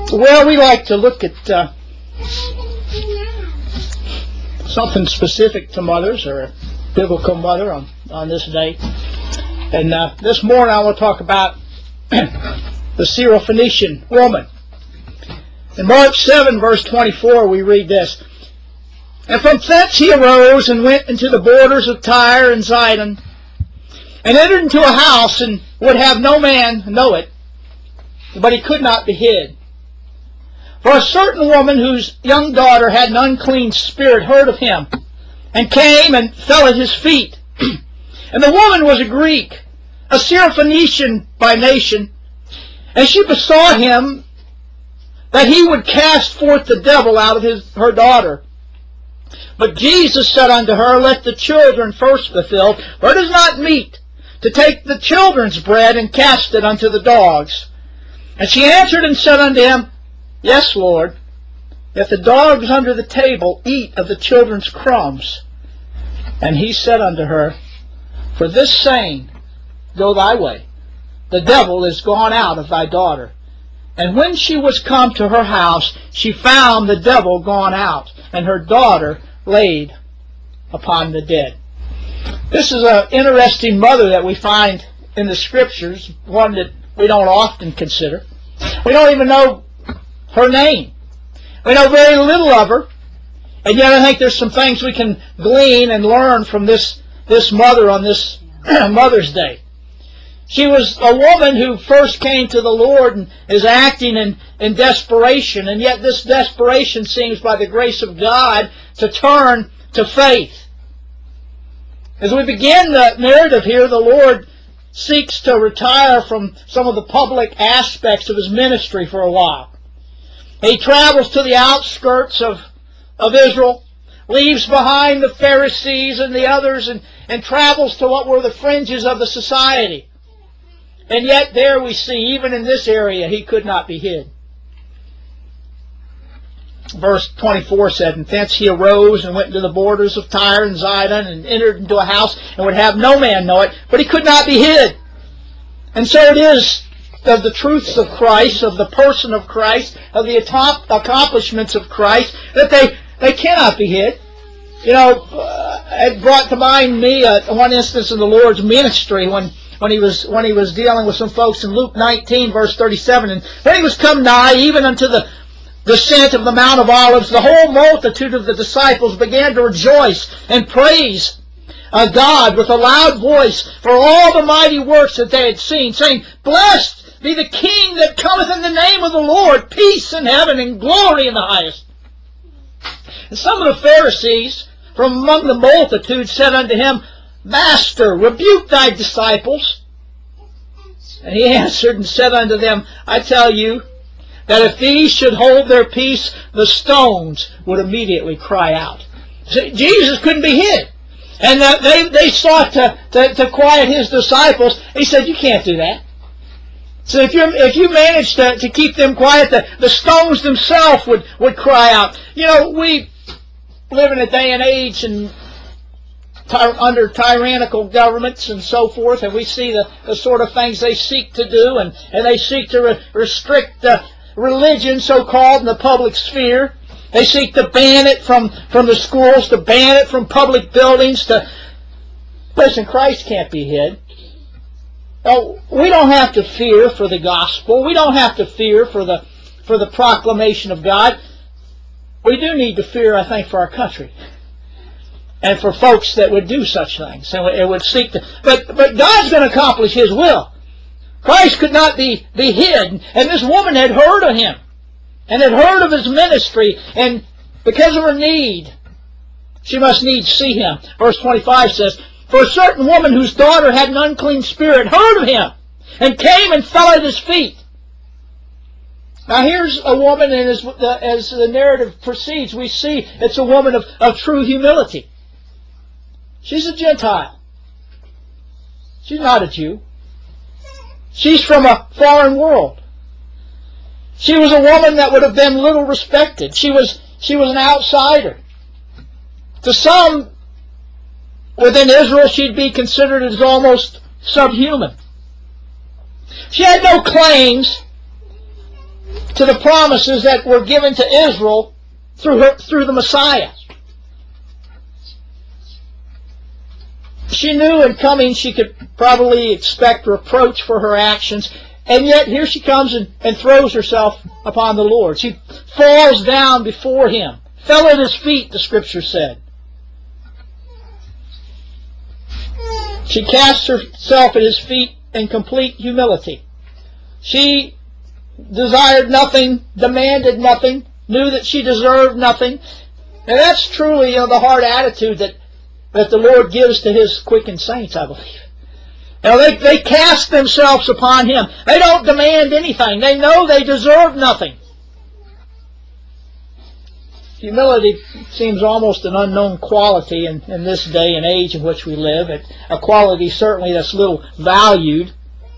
Well, we like to look at something specific to mothers, or a biblical mother on this day. And this morning I want to talk about the Syrophoenician woman. In Mark 7, verse 24, we read this: "And from thence he arose and went into the borders of Tyre and Zidon, and entered into a house, and would have no man know it, but he could not be hid. For a certain woman whose young daughter had an unclean spirit heard of him, and came and fell at his feet. And the woman was a Greek, a Syrophoenician by nation, and she besought him that he would cast forth the devil out of her daughter. But Jesus said unto her, Let the children first be filled, for it is not meet to take the children's bread and cast it unto the dogs. And she answered and said unto him, Yes, Lord, if the dogs under the table eat of the children's crumbs. And he said unto her, For this saying, go thy way, the devil is gone out of thy daughter. And when she was come to her house, she found the devil gone out, and her daughter laid upon the dead." This is an interesting mother that we find in the Scriptures, one that we don't often consider. We don't even know her name. We know very little of her, and yet I think there's some things we can glean and learn from this mother on this Mother's Day. She was a woman who first came to the Lord and is acting in desperation, and yet this desperation seems, by the grace of God, to turn to faith. As we begin the narrative here, the Lord seeks to retire from some of the public aspects of His ministry for a while. He travels to the outskirts of Israel, leaves behind the Pharisees and the others, and travels to what were the fringes of the society. And yet there we see, even in this area, He could not be hid. Verse 24 said, "And thence he arose and went into the borders of Tyre and Zidon, and entered into a house, and would have no man know it, but he could not be hid." And so it is of the truths of Christ, of the person of Christ, of the accomplishments of Christ, that they cannot be hid. You know, it brought to mind me one instance in the Lord's ministry when he was dealing with some folks in Luke 19, verse 37. "And when he was come nigh, even unto the descent of the Mount of Olives, the whole multitude of the disciples began to rejoice and praise God with a loud voice for all the mighty works that they had seen, saying, Blessed be the King that cometh in the name of the Lord, peace in heaven and glory in the highest. And some of the Pharisees from among the multitude said unto him, Master, rebuke thy disciples. And he answered and said unto them, I tell you, that if these should hold their peace, the stones would immediately cry out." See, Jesus couldn't be hid. And they sought to quiet His disciples. He said, you can't do that. So if you manage to keep them quiet, the stones themselves would cry out. You know, we live in a day and age under tyrannical governments and so forth, and we see the sort of things they seek to do, and they seek to restrict religion, so-called, in the public sphere. They seek to ban it from the schools, to ban it from public buildings. Listen, Christ can't be hid. Oh, we don't have to fear for the gospel. We don't have to fear for the proclamation of God. We do need to fear, I think, for our country, and for folks that would do such things, and it would seek to. But God's going to accomplish His will. Christ could not be hid, and this woman had heard of Him, and had heard of His ministry, and because of her need, she must needs see Him. Verse 25 says, "For a certain woman whose daughter had an unclean spirit heard of Him, and came and fell at His feet." Now here's a woman, and as the narrative proceeds, we see it's a woman of true humility. She's a Gentile. She's not a Jew. She's from a foreign world. She was a woman that would have been little respected. She was an outsider. To some within Israel, she'd be considered as almost subhuman. She had no claims to the promises that were given to Israel through the Messiah. She knew in coming she could probably expect reproach for her actions, and yet here she comes and throws herself upon the Lord. She falls down before Him, fell at His feet, the Scripture said. She cast herself at His feet in complete humility. She desired nothing, demanded nothing, knew that she deserved nothing. And that's truly the hard attitude that the Lord gives to His quickened saints, I believe. They cast themselves upon Him. They don't demand anything. They know they deserve nothing. Humility seems almost an unknown quality in this day and age in which we live. A quality certainly that's little valued.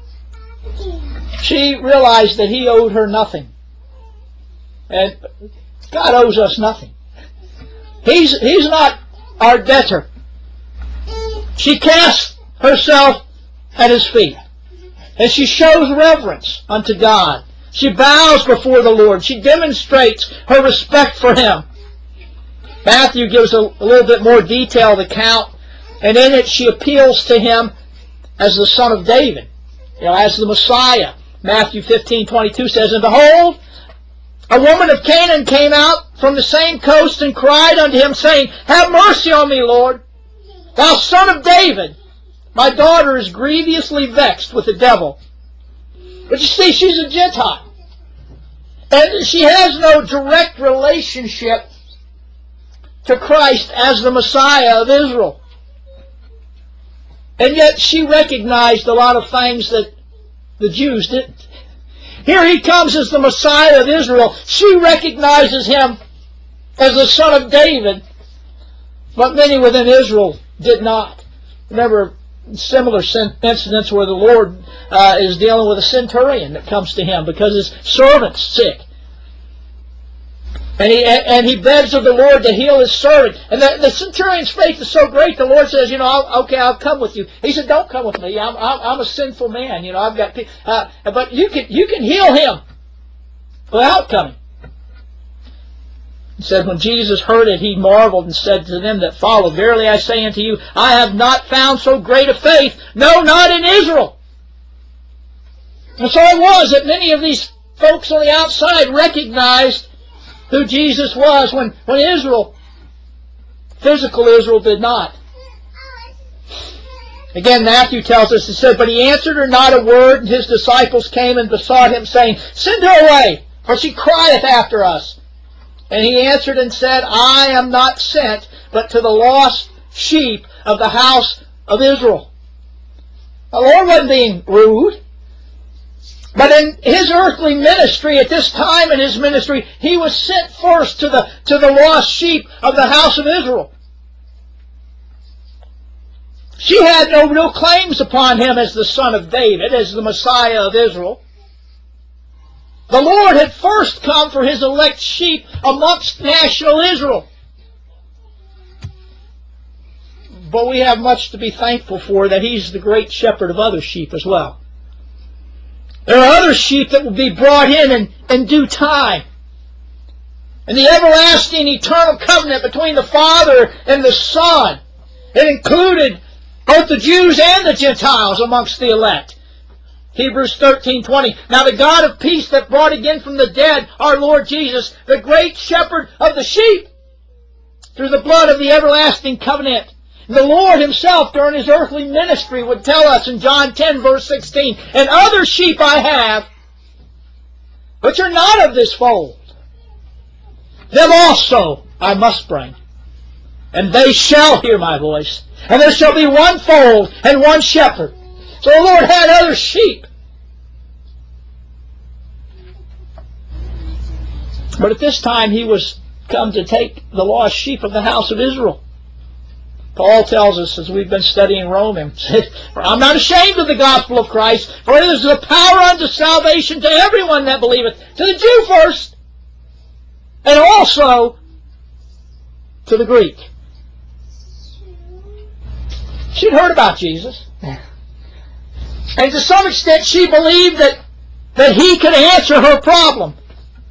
She realized that He owed her nothing. And God owes us nothing. He's not our debtor. She casts herself at His feet. And she shows reverence unto God. She bows before the Lord. She demonstrates her respect for Him. Matthew gives a little bit more detailed account, and in it she appeals to Him as the Son of David, as the Messiah. Matthew 15:22 says, "And behold, a woman of Canaan came out from the same coast and cried unto Him, saying, Have mercy on me, Lord, thou Son of David. My daughter is grievously vexed with the devil." But you see, she's a Gentile. And she has no direct relationship to Christ as the Messiah of Israel. And yet she recognized a lot of things that the Jews didn't. Here He comes as the Messiah of Israel. She recognizes Him as the Son of David, but many within Israel did not. Remember similar incidents where the Lord is dealing with a centurion that comes to Him because his servant's sick. And he begs of the Lord to heal his servant. And the centurion's faith is so great, the Lord says, I'll come with you. He said, don't come with me. I'm a sinful man. I've got, but you can heal him without coming. He said, when Jesus heard it, He marveled and said to them that followed, Verily I say unto you, I have not found so great a faith, no, not in Israel. And so it was that many of these folks on the outside recognized who Jesus was when Israel, physical Israel, did not. Again, Matthew tells us, he said, But He answered her not a word, and His disciples came and besought Him, saying, Send her away, for she crieth after us. And He answered and said, I am not sent, but to the lost sheep of the house of Israel. The Lord wasn't being rude. But in His earthly ministry, at this time in His ministry, He was sent first to the lost sheep of the house of Israel. She had no real claims upon Him as the Son of David, as the Messiah of Israel. The Lord had first come for His elect sheep amongst national Israel. But we have much to be thankful for, that He's the great shepherd of other sheep as well. There are other sheep that will be brought in due time. And the everlasting, eternal covenant between the Father and the Son, it included both the Jews and the Gentiles amongst the elect. Hebrews 13:20. Now the God of peace that brought again from the dead our Lord Jesus, the great shepherd of the sheep, through the blood of the everlasting covenant. The Lord Himself during His earthly ministry would tell us in John 10 verse 16, And other sheep I have, which are not of this fold. Them also I must bring, and they shall hear my voice. And there shall be one fold and one shepherd. So the Lord had other sheep. But at this time He was come to take the lost sheep of the house of Israel. Paul tells us, as we've been studying Romans, I'm not ashamed of the gospel of Christ, for it is the power unto salvation to everyone that believeth, to the Jew first, and also to the Greek. She'd heard about Jesus. And to some extent she believed that He could answer her problem.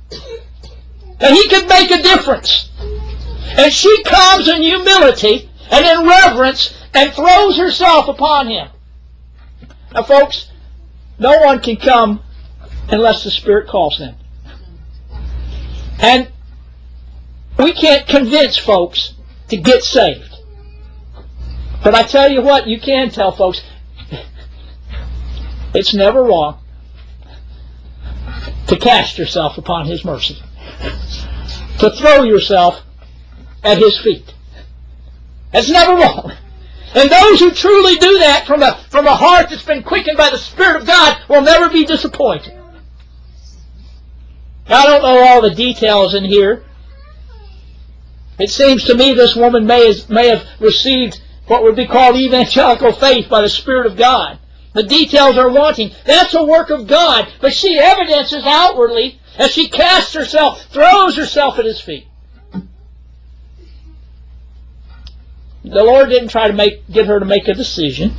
That he could make a difference. And she comes in humility and in reverence and throws herself upon him. Now, folks, no one can come unless the Spirit calls them. And we can't convince folks to get saved. But I tell you what, you can tell folks, it's never wrong to cast yourself upon His mercy. To throw yourself at His feet. That's never wrong. And those who truly do that from a heart that's been quickened by the Spirit of God will never be disappointed. I don't know all the details in here. It seems to me this woman may have received what would be called evangelical faith by the Spirit of God. The details are wanting. That's a work of God. But she evidences outwardly as she casts herself, throws herself at His feet. The Lord didn't try to get her to make a decision.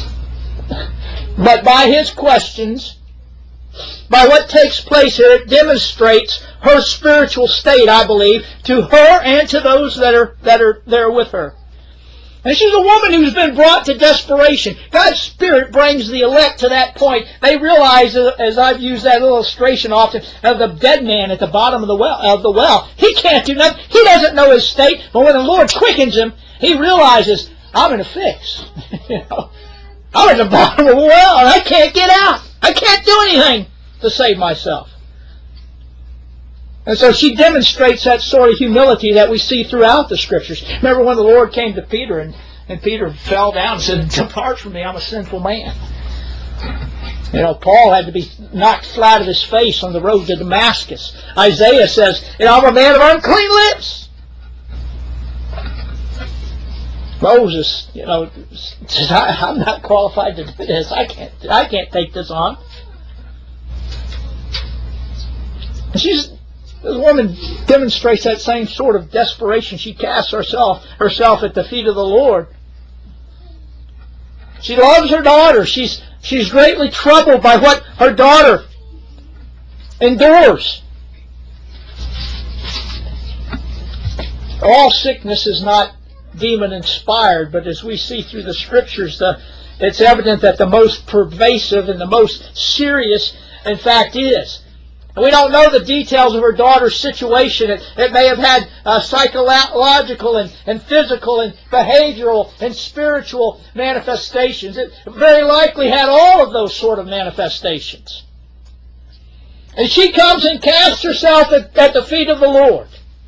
But by His questions, by what takes place here, it demonstrates her spiritual state, I believe, to her and to those that are there with her. And she's a woman who's been brought to desperation. God's Spirit brings the elect to that point. They realize, as I've used that illustration often, of the dead man at the bottom of the well. He can't do nothing. He doesn't know his state. But when the Lord quickens him, he realizes, I'm in a fix. I'm at the bottom of the well and I can't get out. I can't do anything to save myself. And so she demonstrates that sort of humility that we see throughout the Scriptures. Remember when the Lord came to Peter and Peter fell down and said, "Depart from me, I'm a sinful man." Paul had to be knocked flat of his face on the road to Damascus. Isaiah says, I'm a man of unclean lips. Moses, says, I'm not qualified to do this. I can't take this on. And this woman demonstrates that same sort of desperation. She casts herself at the feet of the Lord. She loves her daughter. She's greatly troubled by what her daughter endures. All sickness is not demon-inspired, but as we see through the Scriptures, it's evident that the most pervasive and the most serious, in fact, is. We don't know the details of her daughter's situation. It may have had psychological and physical and behavioral and spiritual manifestations. It very likely had all of those sort of manifestations. And she comes and casts herself at the feet of the Lord,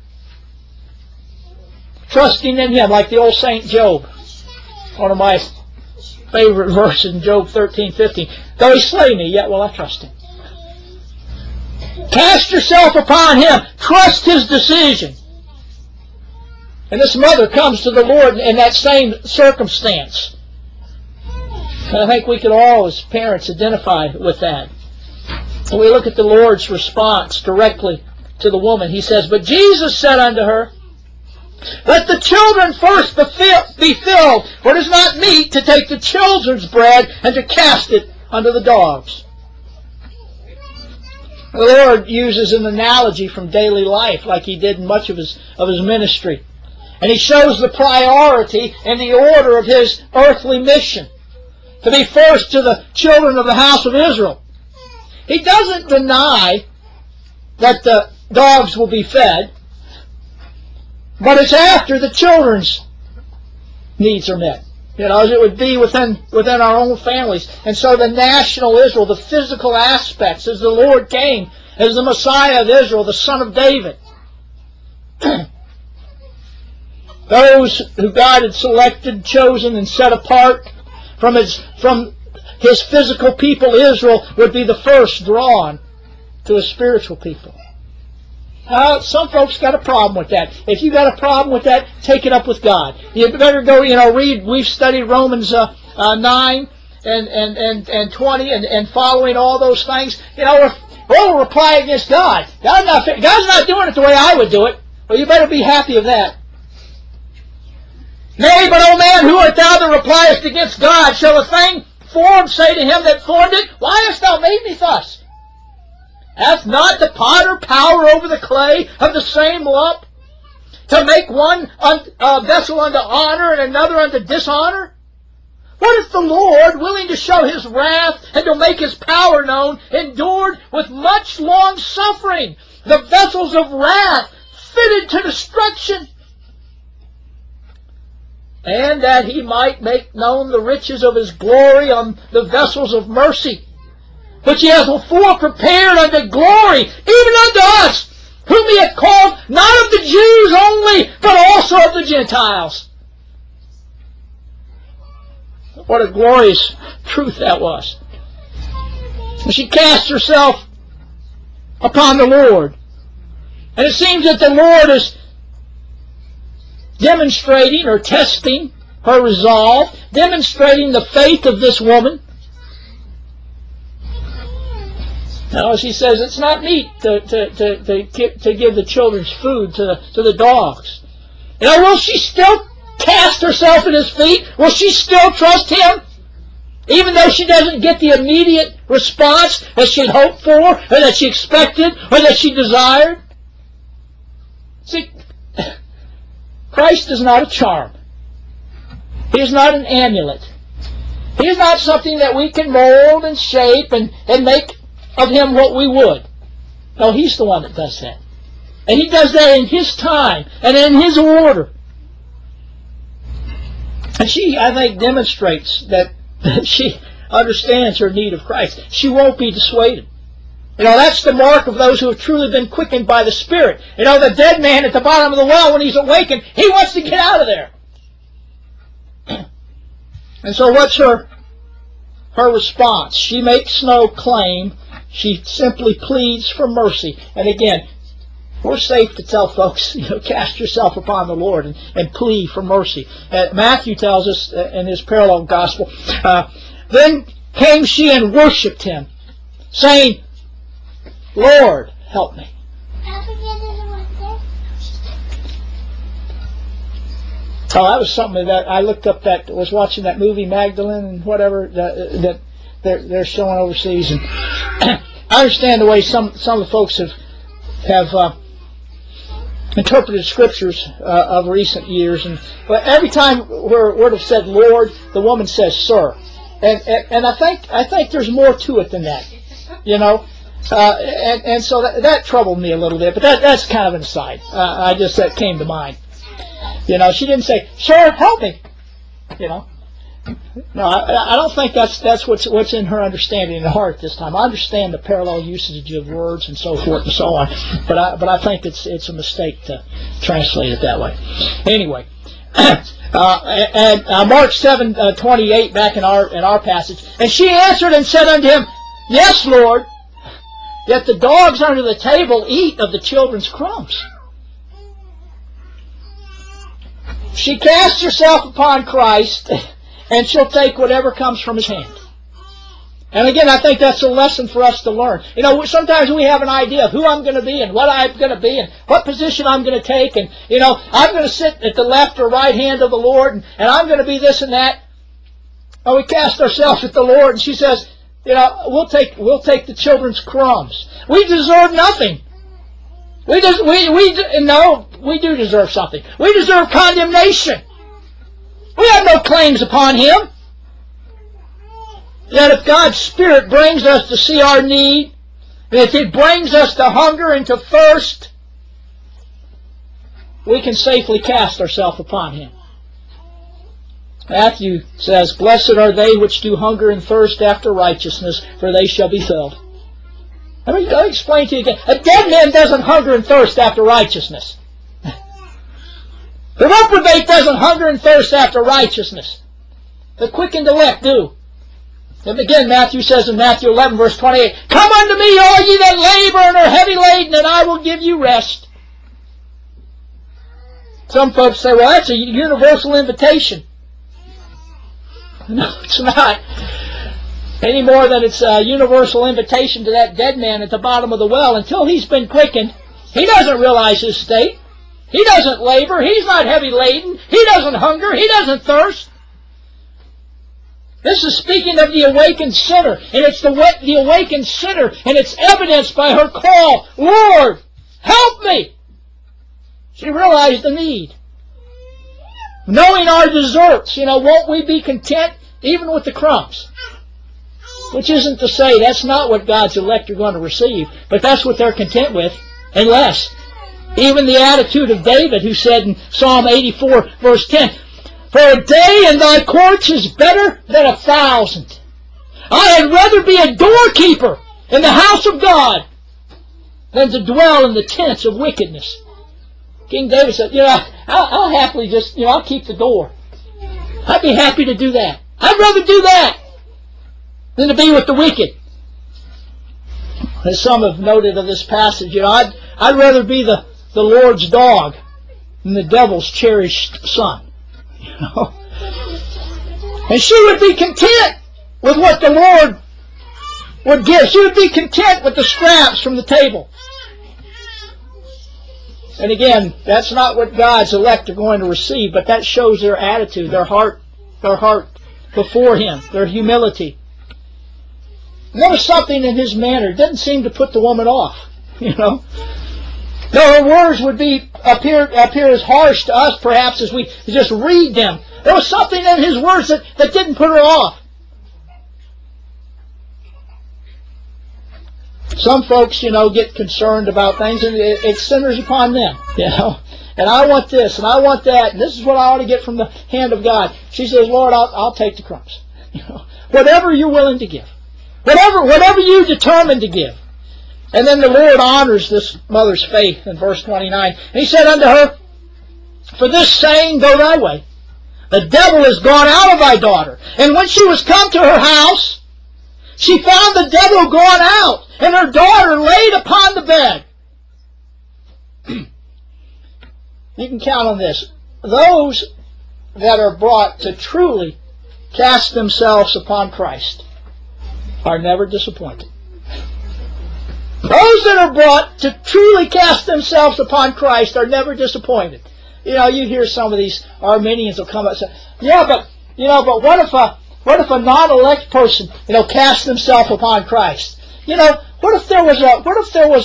trusting in Him, like the old Saint Job. One of my favorite verses in Job 13:15. Though He slay me, yet will I trust Him. Cast yourself upon Him. Trust His decision. And this mother comes to the Lord in that same circumstance. And I think we can all, as parents, identify with that. When we look at the Lord's response directly to the woman, He says, "But Jesus said unto her, Let the children first be filled, for it is not meet to take the children's bread and to cast it unto the dogs." The Lord uses an analogy from daily life, like He did in much of His ministry. And He shows the priority and the order of His earthly mission, to be first to the children of the house of Israel. He doesn't deny that the dogs will be fed, but it's after the children's needs are met. As it would be within our own families. And so the national Israel, the physical aspects, as the Lord came, as the Messiah of Israel, the Son of David. Those who God had selected, chosen, and set apart from His physical people, Israel, would be the first drawn to His spiritual people. Some folks got a problem with that. If you got a problem with that, take it up with God. You better go, read. We've studied Romans 9 and 20 and following all those things. We'll reply against God. God's not doing it the way I would do it. Well, you better be happy of that. Nay, but, O man, who art thou that repliest against God? Shall a thing formed say to him that formed it, Why hast thou made me thus? Hath not the potter power over the clay of the same lump, to make one vessel unto honor and another unto dishonor? What if the Lord, willing to show His wrath and to make His power known, endured with much long suffering the vessels of wrath fitted to destruction, and that He might make known the riches of His glory on the vessels of mercy, which He has before prepared unto glory, even unto us, whom He hath called not of the Jews only, but also of the Gentiles. What a glorious truth that was. She cast herself upon the Lord. And it seems that the Lord is demonstrating or testing her resolve, demonstrating the faith of this woman. Now, she says, it's not meet to give the children's food to the dogs. Will she still cast herself at His feet? Will she still trust Him? Even though she doesn't get the immediate response that she'd hoped for, or that she expected, or that she desired? See, Christ is not a charm. He is not an amulet. He is not something that we can mold and shape and make of Him what we would. No, He's the one that does that. And He does that in His time and in His order. And she, I think, demonstrates that she understands her need of Christ. She won't be dissuaded. That's the mark of those who have truly been quickened by the Spirit. The dead man at the bottom of the well, when he's awakened, he wants to get out of there. And so what's her response? She makes no claim. She simply pleads for mercy. And again, we're safe to tell folks, cast yourself upon the Lord and plead for mercy. Matthew tells us in his parallel gospel, then came she and worshipped Him, saying, Lord, help me. Oh, that was something that I looked up, that was watching that movie Magdalene and whatever that they're showing overseas, and I understand the way some of the folks have interpreted scriptures of recent years, but every time where it would have said Lord, the woman says Sir, and I think there's more to it than that, and so that troubled me a little bit, but that's kind of an aside. That came to mind. She didn't say, Sir, help me. No, I don't think that's what's in her understanding in her heart this time. I understand the parallel usage of words and so forth and so on, but I think it's a mistake to translate it that way. Anyway, and Mark 7:28 back in our passage, and she answered and said unto Him, Yes, Lord, yet the dogs under the table eat of the children's crumbs. She casts herself upon Christ, and she'll take whatever comes from His hand. And again, I think that's a lesson for us to learn. Sometimes we have an idea of who I'm going to be and what I'm going to be and what position I'm going to take. And, I'm going to sit at the left or right hand of the Lord, and I'm going to be this and that. And we cast ourselves at the Lord, and she says, we'll take the children's crumbs. We deserve nothing. We do deserve something. We deserve condemnation. We have no claims upon Him. Yet if God's Spirit brings us to see our need, and if it brings us to hunger and to thirst, we can safely cast ourselves upon Him. Matthew says, Blessed are they which do hunger and thirst after righteousness, for they shall be filled. Let me explain to you again. A dead man doesn't hunger and thirst after righteousness. The reprobate doesn't hunger and thirst after righteousness. The quick and elect do. And again, Matthew says in Matthew 11, verse 28, Come unto me, all ye that labor and are heavy laden, and I will give you rest. Some folks say, well, that's a universal invitation. No, it's not. Any more than it's a universal invitation to that dead man at the bottom of the well. Until he's been quickened, he doesn't realize his state. He doesn't labor. He's not heavy laden. He doesn't hunger. He doesn't thirst. This is speaking of the awakened sinner, and it's the awakened sinner, and it's evidenced by her call, Lord, help me! She realized the need. Knowing our deserts, won't we be content even with the crumbs? Which isn't to say that's not what God's elect are going to receive, but that's what they're content with, and less. Even the attitude of David, who said in Psalm 84, verse 10, For a day in thy courts is better than 1,000. I had rather be a doorkeeper in the house of God than to dwell in the tents of wickedness. King David said, I'll happily just, I'll keep the door. I'd be happy to do that. I'd rather do that than to be with the wicked. As some have noted of this passage, I'd rather be the Lord's dog than the devil's cherished son. And she would be content with what the Lord would give. She would be content with the scraps from the table. And again, that's not what God's elect are going to receive, but that shows their attitude, their heart before Him, their humility. And there was something in His manner. It didn't seem to put the woman off, Though her words would appear as harsh to us, perhaps, as we just read them. There was something in His words that didn't put her off. Some folks, get concerned about things, and it centers upon them, And I want this, and I want that, and this is what I ought to get from the hand of God. She says, Lord, I'll take the crumbs. Whatever you're willing to give. Whatever you determine to give. And then the Lord honors this mother's faith in verse 29. And He said unto her, For this saying go thy way. The devil is gone out of thy daughter. And when she was come to her house, she found the devil gone out, and her daughter laid upon the bed. You can count on this. Those that are brought to truly cast themselves upon Christ are never disappointed. Those that are brought to truly cast themselves upon Christ are never disappointed. You hear some of these Arminians will come up and say, but what if a non-elect person, cast himself upon Christ? What if there was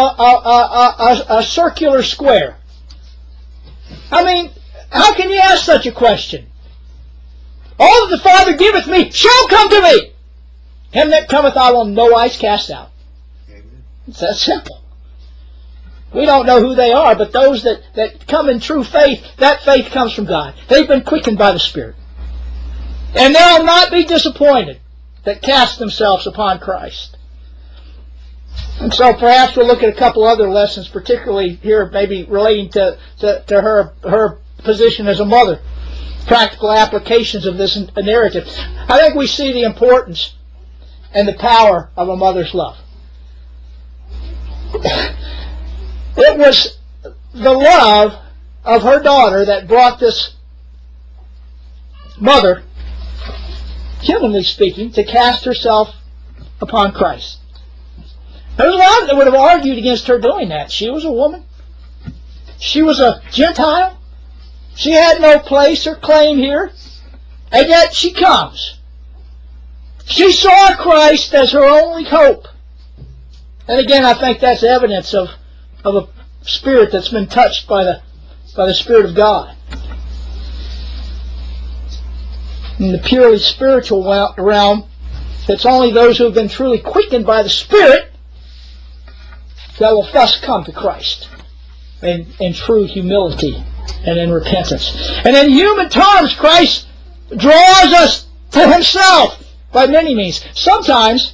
a circular square? I mean, how can you ask such a question? All that the Father giveth me shall come to me. Him that cometh I will no wise cast out. It's that simple. We don't know who they are, but those that come in true faith, that faith comes from God. They've been quickened by the Spirit. And they'll not be disappointed that cast themselves upon Christ. And so perhaps we'll look at a couple other lessons, particularly here maybe relating to her position as a mother. Practical applications of this narrative. I think we see the importance and the power of a mother's love. It was the love of her daughter that brought this mother, humanly speaking, to cast herself upon Christ. There's a lot that would have argued against her doing that. She was a woman. She was a Gentile. She had no place or claim here. And yet she comes. She saw Christ as her only hope. And again, I think that's evidence of a spirit that's been touched by the Spirit of God. In the purely spiritual realm, it's only those who have been truly quickened by the Spirit that will thus come to Christ in true humility and in repentance. And in human terms, Christ draws us to Himself by many means. Sometimes,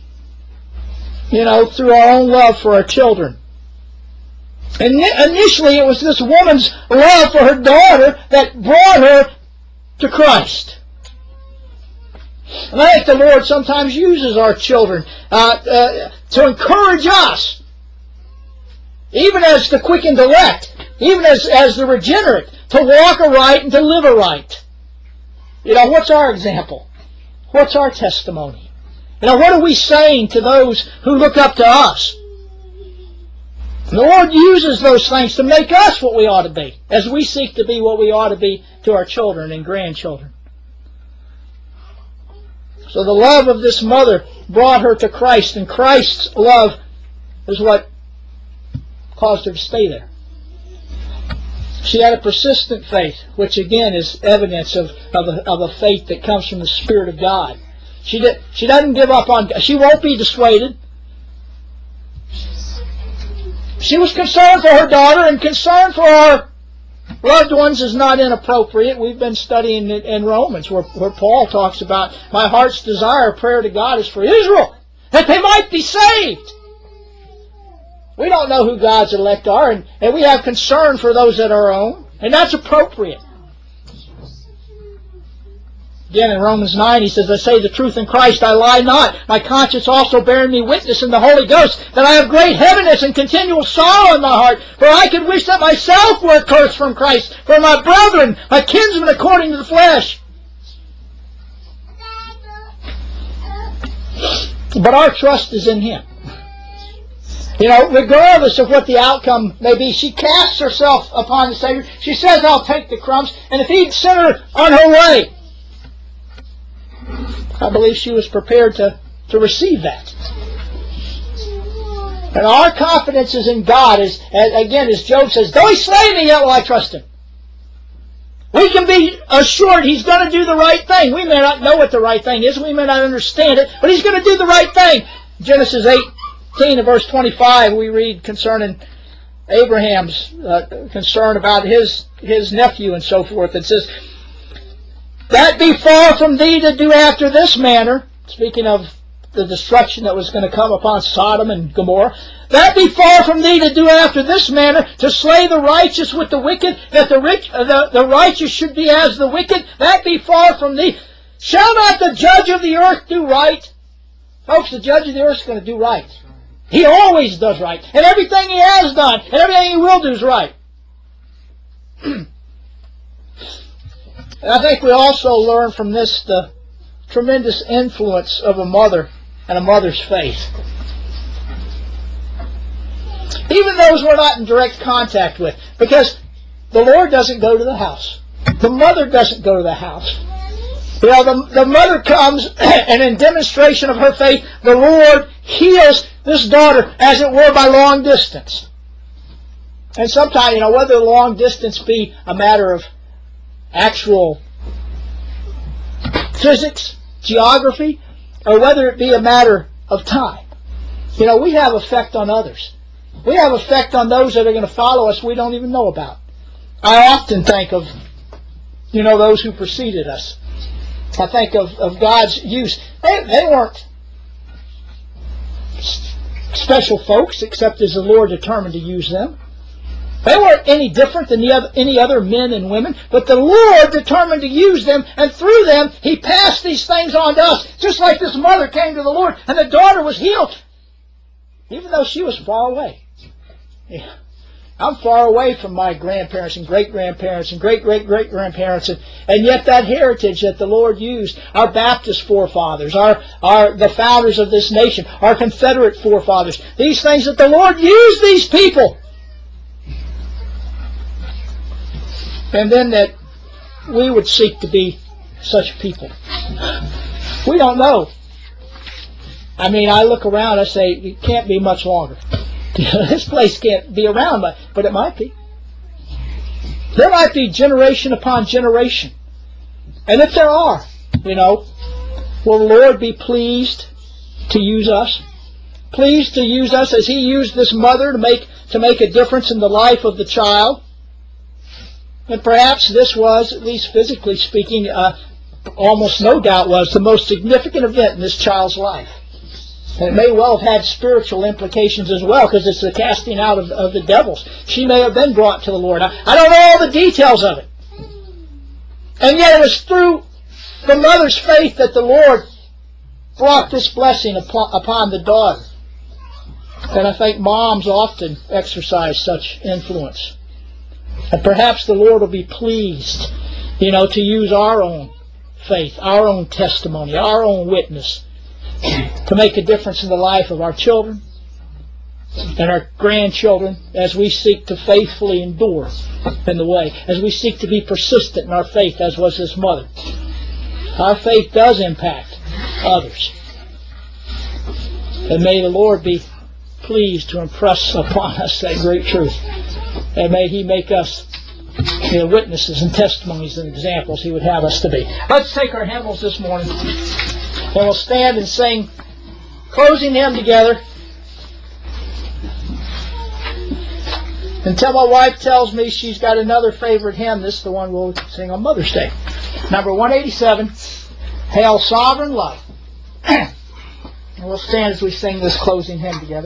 through our own love for our children. And initially it was this woman's love for her daughter that brought her to Christ. And I think the Lord sometimes uses our children to encourage us, even as the quickened elect, even as the regenerate, to walk aright and to live aright. What's our example? What's our testimony? What are we saying to those who look up to us? The Lord uses those things to make us what we ought to be, as we seek to be what we ought to be to our children and grandchildren. So the love of this mother brought her to Christ, and Christ's love is what caused her to stay there. She had a persistent faith, which again is evidence of a faith that comes from the Spirit of God. She doesn't give up on God. She won't be dissuaded. She was concerned for her daughter, and concern for our loved ones is not inappropriate. We've been studying it in Romans where Paul talks about, my heart's desire, prayer to God is for Israel, that they might be saved. We don't know who God's elect are, and we have concern for those that are our own, and that's appropriate. Again, in Romans 9, he says, I say the truth in Christ, I lie not. My conscience also bearing me witness in the Holy Ghost, that I have great heaviness and continual sorrow in my heart. For I could wish that myself were accursed from Christ, for my brethren, my kinsmen according to the flesh. But our trust is in Him. You know, regardless of what the outcome may be, she casts herself upon the Savior. She says, I'll take the crumbs. And if He'd sent her on her way, I believe she was prepared to receive that. And our confidence is in God. As Job says, though He slay me, yet will I trust Him. We can be assured He's going to do the right thing. We may not know what the right thing is. We may not understand it. But He's going to do the right thing. Genesis 18 and verse 25, we read concerning Abraham's concern about his nephew and so forth. It says, that be far from thee to do after this manner, speaking of the destruction that was going to come upon Sodom and Gomorrah, that be far from thee to do after this manner, to slay the righteous with the wicked, that the righteous should be as the wicked, that be far from thee. Shall not the judge of the earth do right? Folks, the judge of the earth is going to do right. He always does right. And everything He has done, and everything He will do is right. And I think we also learn from this the tremendous influence of a mother and a mother's faith. Even those we're not in direct contact with, because the Lord doesn't go to the house. The mother doesn't go to the house. You know, the mother comes, and in demonstration of her faith, the Lord heals this daughter, as it were, by long distance. And sometimes, you know, whether the long distance be a matter of actual physics, geography, or whether it be a matter of time. You know, we have effect on others. We have effect on those that are going to follow us we don't even know about. I often think of, you know, those who preceded us. I think of God's use. They weren't special folks, except as the Lord determined to use them. They weren't any different than any other men and women, but the Lord determined to use them, and through them He passed these things on to us. Just like this mother came to the Lord, and the daughter was healed, even though she was far away. Yeah. I'm far away from my grandparents and great-grandparents and great-great-great-grandparents, and yet that heritage that the Lord used, our Baptist forefathers, the founders of this nation, our Confederate forefathers, these things that the Lord used these people. And then that we would seek to be such people. We don't know. I mean, I look around, I say, it can't be much longer. This place can't be around, but it might be. There might be generation upon generation. And if there are, you know, will the Lord be pleased to use us? Pleased to use us as He used this mother to make a difference in the life of the child? And perhaps this was, at least physically speaking, almost no doubt was the most significant event in this child's life. And it may well have had spiritual implications as well, because it's the casting out of the devils. She may have been brought to the Lord. I don't know all the details of it. And yet it was through the mother's faith that the Lord brought this blessing upon the daughter. And I think moms often exercise such influence. And perhaps the Lord will be pleased, you know, to use our own faith, our own testimony, our own witness to make a difference in the life of our children and our grandchildren as we seek to faithfully endure in the way, as we seek to be persistent in our faith, as was this mother. Our faith does impact others. And may the Lord be pleased to impress upon us that great truth. And may He make us witnesses and testimonies and examples He would have us to be. Let's take our hymnals this morning, and we'll stand and sing closing hymn together. Until my wife tells me she's got another favorite hymn, this is the one we'll sing on Mother's Day. Number 187, Hail Sovereign Love. And we'll stand as we sing this closing hymn together.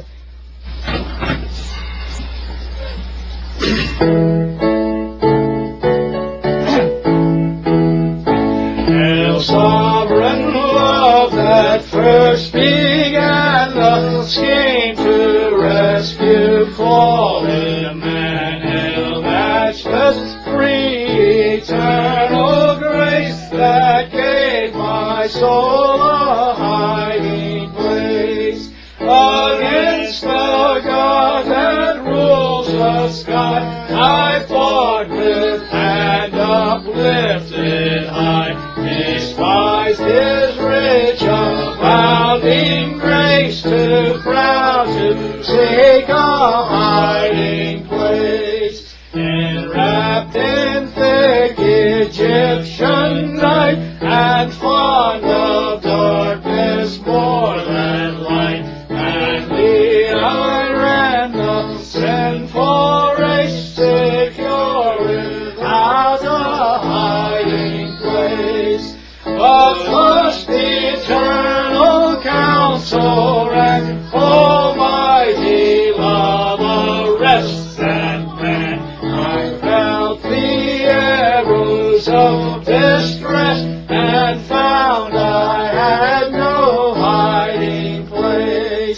Hail sovereign love that first began the scheme to rescue fallen man. Hail matchless, free, eternal grace that gave my soul a hiding place against the God that rules the sky. I fought with hand uplifted high, despised His rich abounding grace, too proud to seek a hiding place. Enwrapped in thick Egyptian night, and fond of darkness more than light, madly I ran the sinful race, secure without a hiding place. But first eternal counsel and almighty love arrests and ran. I felt the arrows of distress, and found I had no hiding place.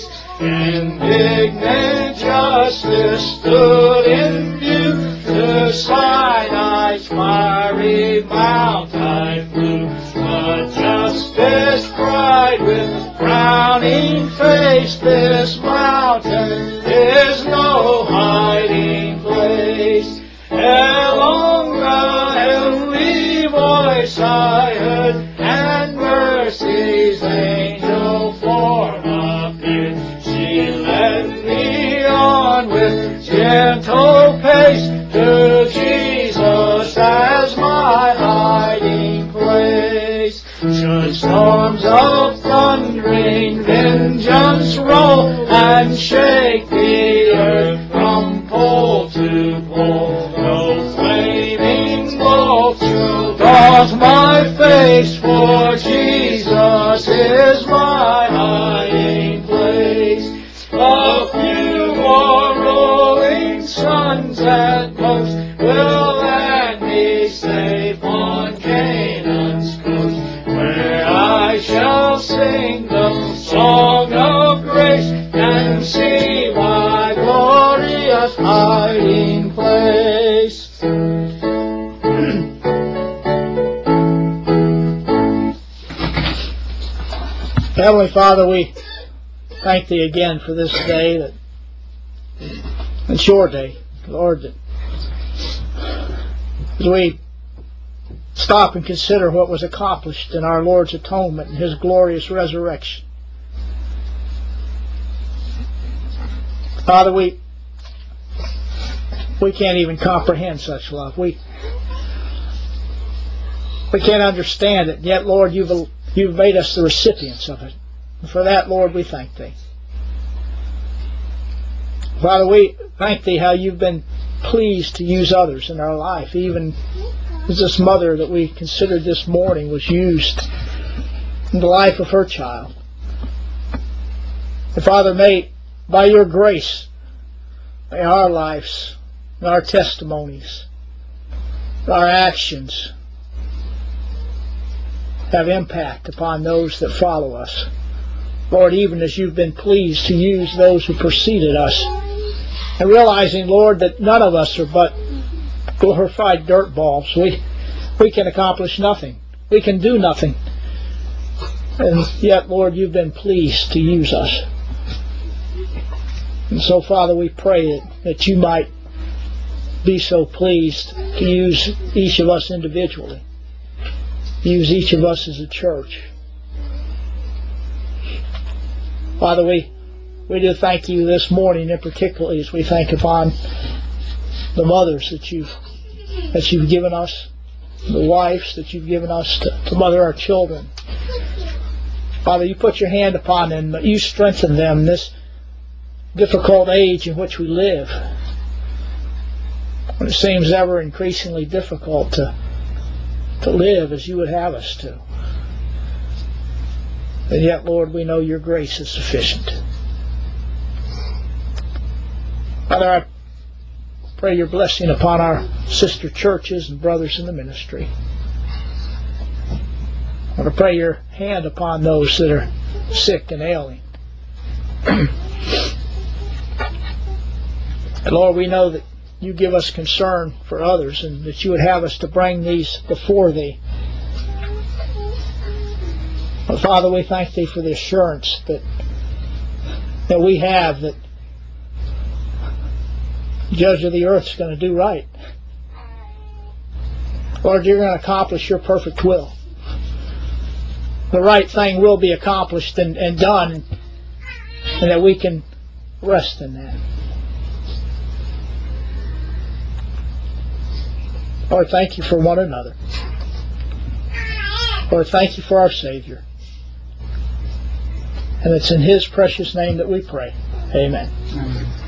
Indignant justice stood in view, to Sinai's fiery mount I flew. But justice cried with frowning face, this mountain is no hiding place. Along the heavenly voice I heard, and mercy's angel form appeared. She led me on with gentle pace to Jesus as my hiding place. Should storms of thundering vengeance roll, and shake the earth from pole to pole, no flaming bolt shall daunt my face, for Jesus is my hiding place. A few more rolling suns at most will land me safe on Canaan's coast, where I shall sing the song of grace and see my glorious hiding place. Heavenly Father, we thank Thee again for this day, that it's Your day, Lord, that as we stop and consider what was accomplished in our Lord's atonement and His glorious resurrection. Father, we can't even comprehend such love. We can't understand it, yet, Lord, You've made us the recipients of it. And for that, Lord, we thank Thee. Father, we thank Thee how You've been pleased to use others in our life, even as this mother that we considered this morning was used in the life of her child. And Father, may, by Your grace, may our lives, and our testimonies, our actions have impact upon those that follow us. Lord, even as You've been pleased to use those who preceded us, and realizing, Lord, that none of us are but glorified dirt balls. We can accomplish nothing. We can do nothing. And yet, Lord, You've been pleased to use us. And so, Father, we pray that You might be so pleased to use each of us individually, use each of us as a church, Father, we do thank you this morning, and particularly as we think upon the mothers that you've given us, the wives that you've given us to mother our children. Father, you put your hand upon them, but you strengthen them in this difficult age in which we live, when it seems ever increasingly difficult to live as you would have us to. And yet, Lord, we know your grace is sufficient. Father, I pray your blessing upon our sister churches and brothers in the ministry. I want to pray your hand upon those that are sick and ailing. And Lord, we know that you give us concern for others, and that you would have us to bring these before thee. But Father, we thank thee for the assurance that we have that the Judge of the earth is going to do right. Lord, you're going to accomplish your perfect will. The right thing will be accomplished and done, and that we can rest in that. Lord, thank you for one another. Lord, thank you for our Savior. And it's in his precious name that we pray. Amen.